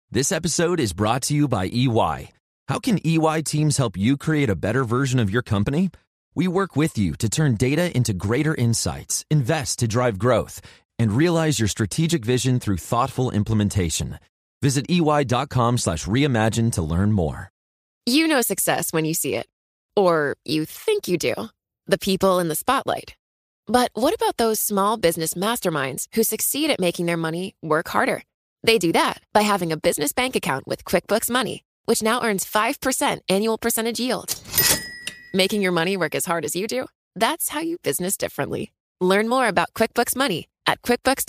This episode is brought to you by EY. How can EY teams help you create a better version of your company? We work with you to turn data into greater insights, invest to drive growth, and realize your strategic vision through thoughtful implementation. Visit ey.com/reimagine to learn more. You know success when you see it. Or you think you do. The people in the spotlight. But what about those small business masterminds who succeed at making their money work harder? They do that by having a business bank account with QuickBooks Money, which now earns 5% annual percentage yield. Making your money work as hard as you do? That's how you business differently. Learn more about QuickBooks Money at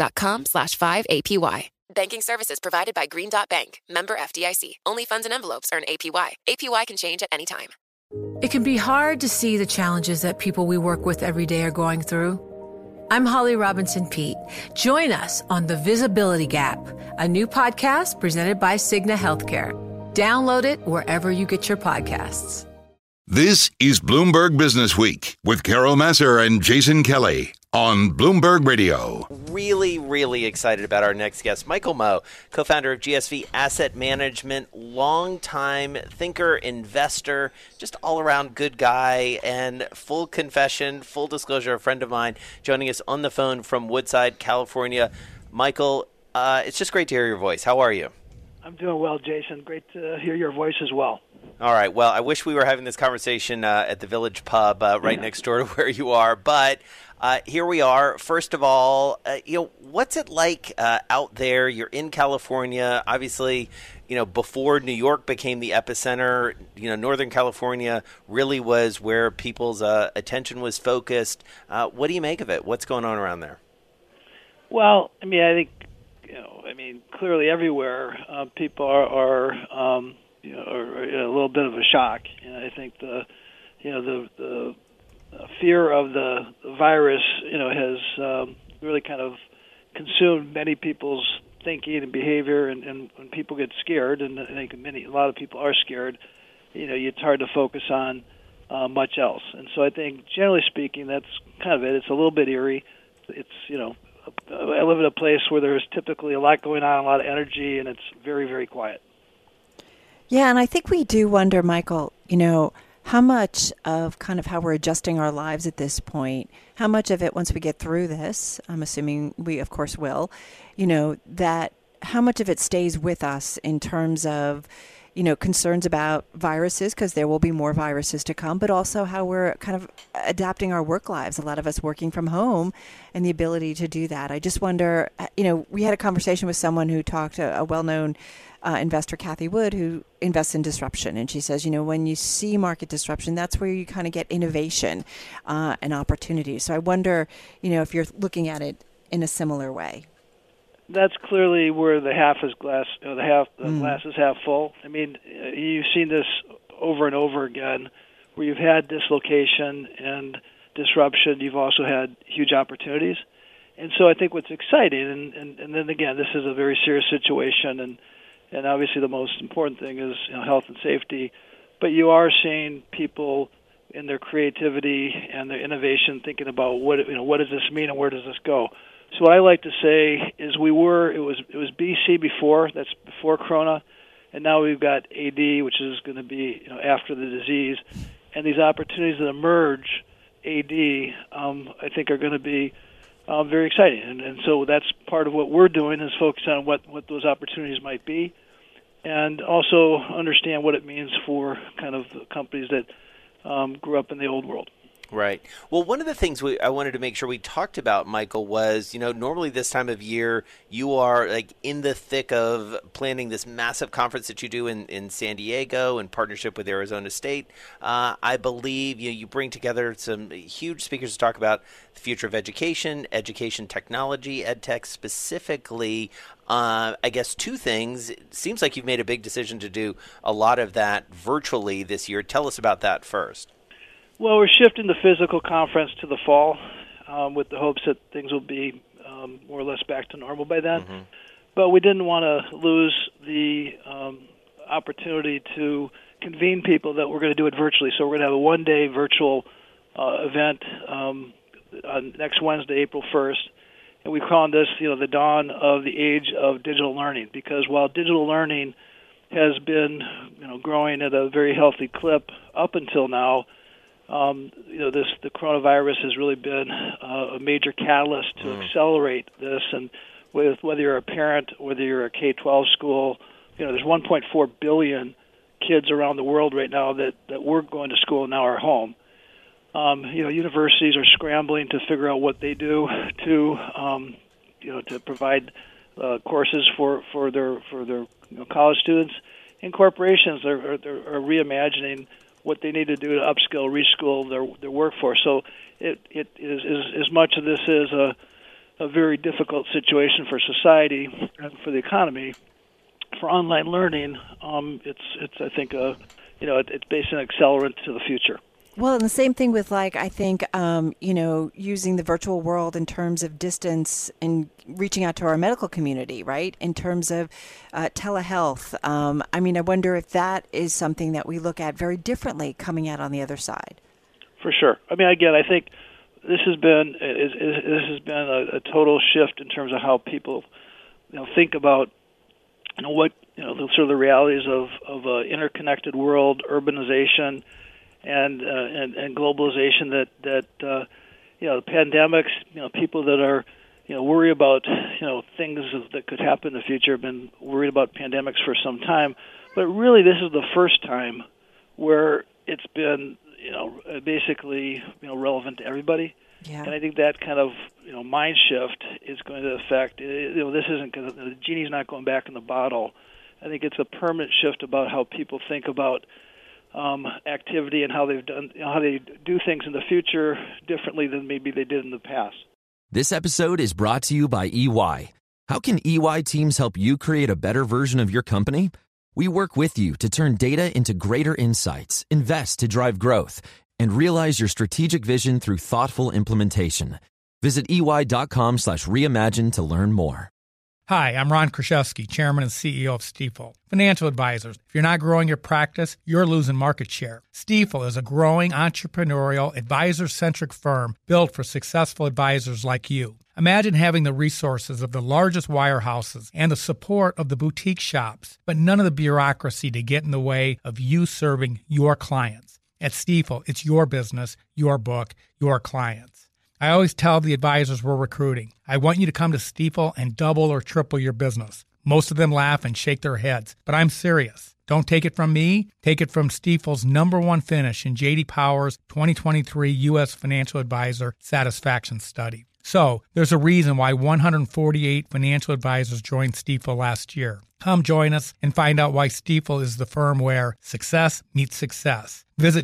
quickbooks.com/5APY. Banking services provided by Green Dot Bank. Member FDIC. Only funds and envelopes earn APY. APY can change at any time. It can be hard to see the challenges that people we work with every day are going through. I'm Holly Robinson Peete. Join us on The Visibility Gap, a new podcast presented by Cigna Healthcare. Download it wherever you get your podcasts. This is Bloomberg Business Week with Carol Massar and Jason Kelly on Bloomberg Radio. Really excited about our next guest, Michael Moe, co-founder of GSV Asset Management, longtime thinker, investor, just all-around good guy, and full confession, full disclosure, a friend of mine joining us on the phone from Woodside, California. Michael, it's just great to hear your voice. How are you? I'm doing well, Jason. Great to hear your voice as well. All right. Well, I wish we were having this conversation at the Village Pub right next door to where you are, but here we are. First of all, what's it like out there? You're in California. Obviously, before New York became the epicenter, Northern California really was where people's attention was focused. What do you make of it? What's going on around there? Well, I think, clearly everywhere people are in a little bit of a shock. And I think the fear of the virus, has really kind of consumed many people's thinking and behavior. And when people get scared, and I think a lot of people are scared, it's hard to focus on much else. And so I think, generally speaking, that's kind of it. It's a little bit eerie. It's, I live in a place where there's typically a lot going on, a lot of energy, and it's very, very quiet. Yeah, and I think we do wonder, Michael, how much of kind of how we're adjusting our lives at this point, how much of it, once we get through this, I'm assuming we, of course, will, that how much of it stays with us in terms of, concerns about viruses, because there will be more viruses to come, but also how we're kind of adapting our work lives, a lot of us working from home and the ability to do that. I just wonder, we had a conversation with someone who talked, a well-known investor, Kathy Wood, who invests in disruption. And she says, when you see market disruption, that's where you kind of get innovation and opportunity. So I wonder, if you're looking at it in a similar way. That's clearly where the glass is half full. You've seen this over and over again, where you've had dislocation and disruption. You've also had huge opportunities. And so I think what's exciting, and then again, this is a very serious situation, and obviously the most important thing is health and safety, but you are seeing people in their creativity and their innovation thinking about what does this mean and where does this go. So what I like to say is it was BC before, that's before Corona, and now we've got AD, which is going to be after the disease, and these opportunities that emerge AD, I think are going to be very exciting, and so that's part of what we're doing is focus on what those opportunities might be, and also understand what it means for kind of companies that grew up in the old world. Right. Well, one of the things I wanted to make sure we talked about, Michael, was, normally this time of year, you are like in the thick of planning this massive conference that you do in San Diego in partnership with Arizona State. I believe you bring together some huge speakers to talk about the future of education technology, EdTech specifically. I guess two things. It seems like you've made a big decision to do a lot of that virtually this year. Tell us about that first. Well, we're shifting the physical conference to the fall with the hopes that things will be more or less back to normal by then. Mm-hmm. But we didn't want to lose the opportunity to convene people that we're going to do it virtually. So we're going to have a one-day virtual event on next Wednesday, April 1st. And we call this, the dawn of the age of digital learning, because while digital learning has been, growing at a very healthy clip up until now, the coronavirus has really been a major catalyst to accelerate this. And whether you're a parent, whether you're a K-12 school, there's 1.4 billion kids around the world right now that were going to school and now are home. Universities are scrambling to figure out what they do to provide courses for their college students, and corporations are reimagining what they need to do to upskill, reschool their workforce. So it is as much of this is a very difficult situation for society and for the economy. For online learning, it's I think it's basically an accelerant to the future. Well, and the same thing with I think, using the virtual world in terms of distance and reaching out to our medical community, right? In terms of telehealth. I wonder if that is something that we look at very differently coming out on the other side. For sure. Again, I think this has been a total shift in terms of how people, think about, what sort of the realities of an interconnected world, urbanization, and globalization that pandemics, people that are worry about things that could happen in the future have been worried about pandemics for some time, but really this is the first time where it's been basically relevant to everybody. Yeah. And I think that kind of mind shift is going to affect. This isn't going to, the genie's not going back in the bottle. I think it's a permanent shift about how people think about activity and how they do things in the future differently than maybe they did in the past. This episode is brought to you by EY. How can EY teams help you create a better version of your company? We work with you to turn data into greater insights, invest to drive growth, and realize your strategic vision through thoughtful implementation. Visit ey.com/reimagine to learn more. Hi, I'm Ron Kraszewski, Chairman and CEO of Stifel. Financial advisors, if you're not growing your practice, you're losing market share. Stifel is a growing, entrepreneurial, advisor-centric firm built for successful advisors like you. Imagine having the resources of the largest wirehouses and the support of the boutique shops, but none of the bureaucracy to get in the way of you serving your clients. At Stifel, it's your business, your book, your clients. I always tell the advisors we're recruiting, I want you to come to Stifel and double or triple your business. Most of them laugh and shake their heads, but I'm serious. Don't take it from me. Take it from Stifel's #1 finish in J.D. Power's 2023 U.S. Financial Advisor Satisfaction Study. So, there's a reason why 148 financial advisors joined Stifel last year. Come join us and find out why Stifel is the firm where success meets success. Visit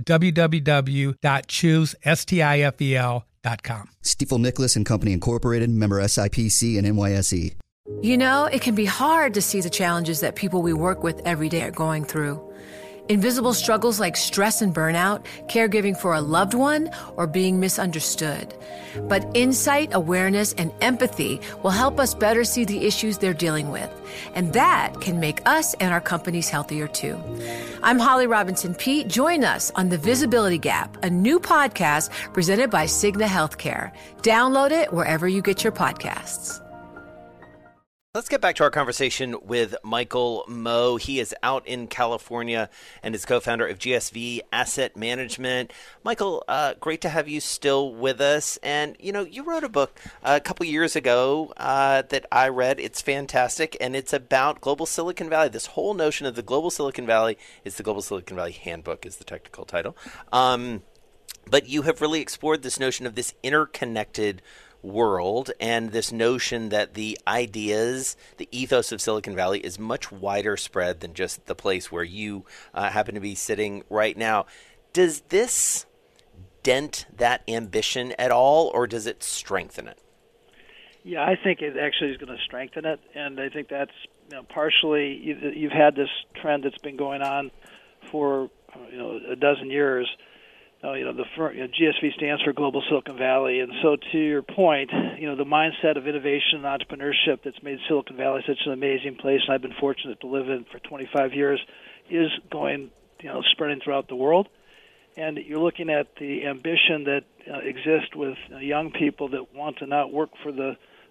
www.choosestifel.com. Stifel Nicholas and Company Incorporated, member SIPC and NYSE. It can be hard to see the challenges that people we work with every day are going through. Invisible struggles like stress and burnout, caregiving for a loved one, or being misunderstood. But insight, awareness, and empathy will help us better see the issues they're dealing with. And that can make us and our companies healthier too. I'm Holly Robinson Peete. Join us on The Visibility Gap, a new podcast presented by Cigna Healthcare. Download it wherever you get your podcasts. Let's get back to our conversation with Michael Moe. He is out in California and is co-founder of GSV Asset Management. Michael, great to have you still with us. And, you wrote a book a couple years ago that I read. It's fantastic, and it's about Global Silicon Valley. This whole notion of the Global Silicon Valley is the Global Silicon Valley Handbook is the technical title. But you have really explored this notion of this interconnected world and this notion that the ideas, the ethos of Silicon Valley is much wider spread than just the place where you happen to be sitting right now. Does this dent that ambition at all, or does it strengthen it? Yeah, I think it actually is going to strengthen it, and I think that's partially you've had this trend that's been going on for a dozen years. GSV stands for Global Silicon Valley, and so to your point, the mindset of innovation and entrepreneurship that's made Silicon Valley such an amazing place, and I've been fortunate to live in for 25 years, is going, spreading throughout the world. And you're looking at the ambition that exists with young people that want to not work for the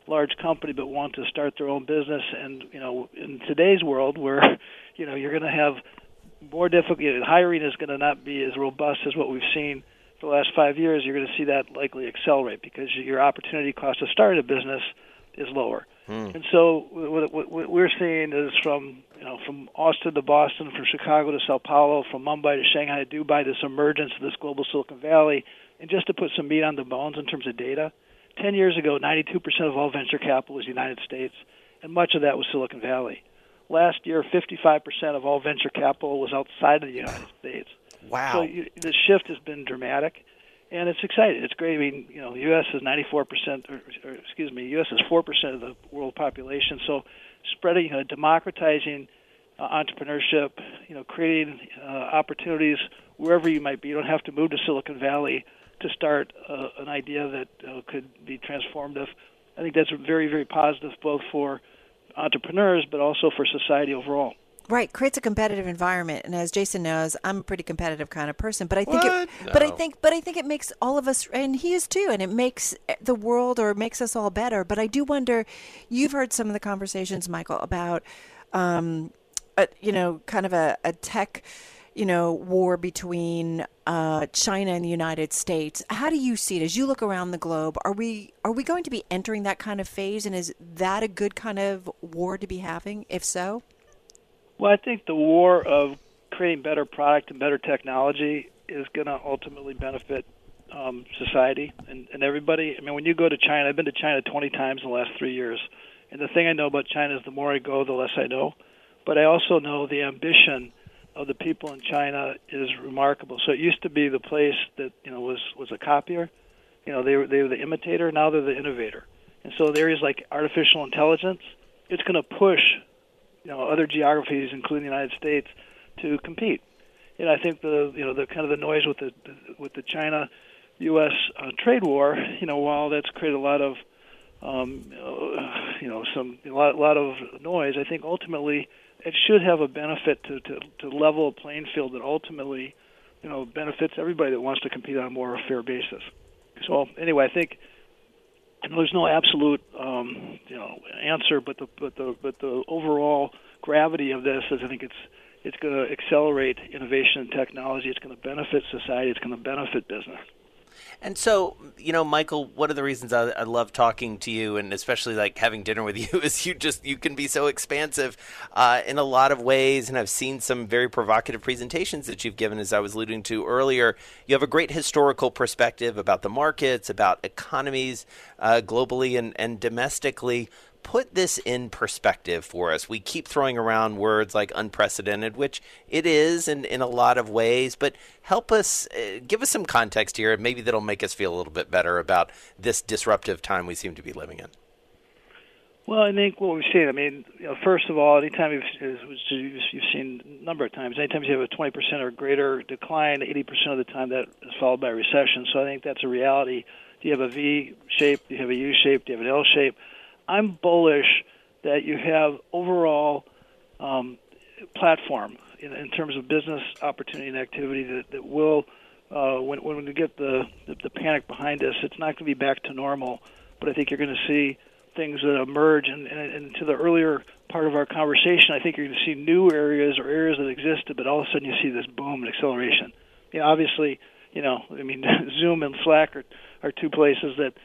large company but want to start their own business. And, in today's world where, you're going to have more difficulty, hiring is going to not be as robust as what we've seen for the last 5 years, you're going to see that likely accelerate because your opportunity cost to start a business is lower. And so what we're seeing is from Austin to Boston, from Chicago to Sao Paulo, from Mumbai to Shanghai to Dubai, this emergence of this global Silicon Valley. And just to put some meat on the bones in terms of data, 10 years ago, 92% of all venture capital was the United States, and much of that was Silicon Valley. Last year, 55% of all venture capital was outside of the United States. Wow. So the shift has been dramatic, and it's exciting. It's great. I mean, the U.S. is 94%, U.S. is 4% of the world population. So spreading, democratizing entrepreneurship, creating opportunities wherever you might be. You don't have to move to Silicon Valley to start an idea that could be transformative. I think that's very, very positive both for entrepreneurs but also for society overall. Right, creates a competitive environment, and as Jason knows, I'm a pretty competitive kind of person. But I think, I think it makes all of us, and he is too, and it makes the world or makes us all better. But I do wonder, you've heard some of the conversations, Michael, about, kind of a tech, war between China and the United States. How do you see it as you look around the globe? Are we going to be entering that kind of phase, and is that a good kind of war to be having? If so. Well, I think the war of creating better product and better technology is going to ultimately benefit society and everybody. I mean, when you go to China, I've been to China 20 times in the last 3 years, and the thing I know about China is the more I go, the less I know. But I also know the ambition of the people in China is remarkable. So it used to be the place that was a copier. They were the imitator. Now they're the innovator. And so areas like artificial intelligence, it's going to push other geographies, including the United States, to compete. And I think the kind of the noise with the China-U.S. Trade war, while that's created a lot of lot of noise, I think ultimately it should have a benefit to level a playing field that ultimately benefits everybody that wants to compete on a more fair basis. So anyway, I think. There's no absolute, answer, but the overall gravity of this is I think it's going to accelerate innovation and technology. It's going to benefit society. It's going to benefit business. And so, Michael, one of the reasons I love talking to you, and especially like having dinner with you, is you can be so expansive in a lot of ways. And I've seen some very provocative presentations that you've given, as I was alluding to earlier. You have a great historical perspective about the markets, about economies globally and domestically. Put this in perspective for us. We keep throwing around words like unprecedented, which it is in a lot of ways, but help us, give us some context here. Maybe that'll make us feel a little bit better about this disruptive time we seem to be living in. Well, I think what we've seen, first of all, anytime you've seen a number of times, anytime you have a 20% or greater decline, 80% of the time that is followed by a recession. So I think that's a reality. Do you have a V shape? Do you have a U shape? Do you have an L shape? I'm bullish that you have overall platform in terms of business opportunity and activity that will, when we get the panic behind us, it's not going to be back to normal. But I think you're going to see things that emerge. And to the earlier part of our conversation, I think you're going to see new areas or areas that existed, but all of a sudden you see this boom and acceleration. Obviously, Zoom and Slack are two places that.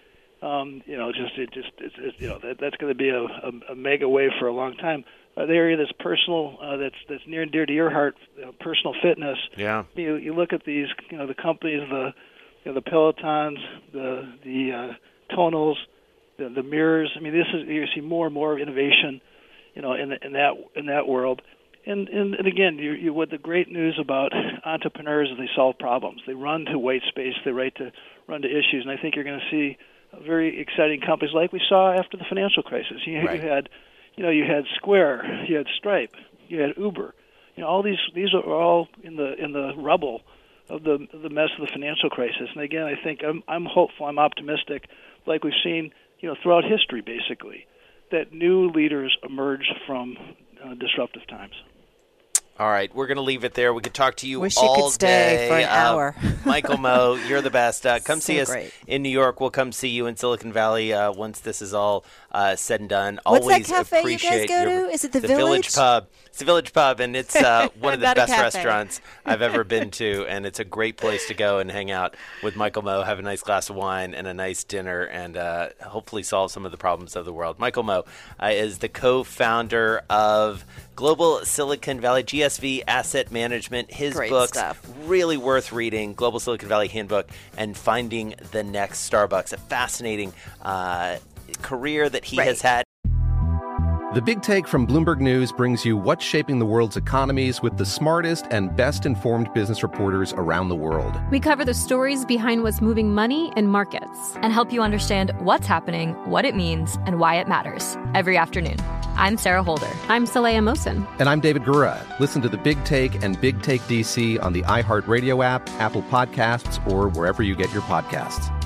That's going to be a mega wave for a long time. The area that's personal, that's near and dear to your heart, personal fitness. Yeah. You look at these, the companies, the Pelotons, the Tonals, the mirrors. You see more and more innovation, in that world. And again, what the great news about entrepreneurs is they solve problems. They run to white space. They run to issues, and I think you're going to see very exciting companies like we saw after the financial crisis. You had Square, you had Stripe, you had Uber. All these are all in the rubble of the mess of the financial crisis. And again, I think I'm hopeful, I'm optimistic, like we've seen throughout history, basically, that new leaders emerge from disruptive times. All right, we're going to leave it there. We could talk to you Wish all you could stay day. for an hour. Michael Moe, you're the best. Come see us great. in New York. We'll come see you in Silicon Valley once this is all said and done. What's Always that cafe you appreciate guys go to? Is it the Village Pub? It's the Village Pub, and it's one of the Not a best cafe. restaurants I've ever been to, and it's a great place to go and hang out with Michael Moe, have a nice glass of wine and a nice dinner, and hopefully solve some of the problems of the world. Michael Moe is the co-founder of Global Silicon Valley, GSV Asset Management. His Great books, stuff. really worth reading, Global Silicon Valley Handbook and Finding the Next Starbucks, a fascinating career that he has had. The Big Take from Bloomberg News brings you what's shaping the world's economies with the smartest and best-informed business reporters around the world. We cover the stories behind what's moving money in markets and help you understand what's happening, what it means, and why it matters every afternoon. I'm Sarah Holder. I'm Saleha Mohsin. And I'm David Gura. Listen to The Big Take and Big Take DC on the iHeartRadio app, Apple Podcasts, or wherever you get your podcasts.